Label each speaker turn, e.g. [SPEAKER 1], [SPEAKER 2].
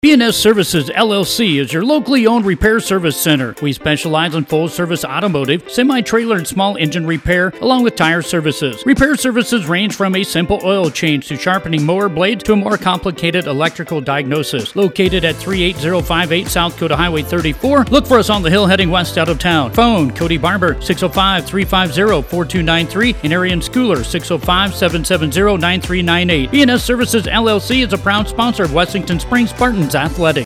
[SPEAKER 1] B&S Services LLC is your locally owned repair service center. We specialize in full-service automotive, semi-trailer, and small engine repair, along with tire services. Repair services range from a simple oil change to sharpening mower blades to a more complicated electrical diagnosis. Located at 38058 South Coda Highway 34, look for us on the hill heading west out of town. Phone Cody Barber 605-350-4293 and Arian Schooler 605-770-9398. B&S Services LLC is a proud sponsor of Wessington Springs Spartans Athletics.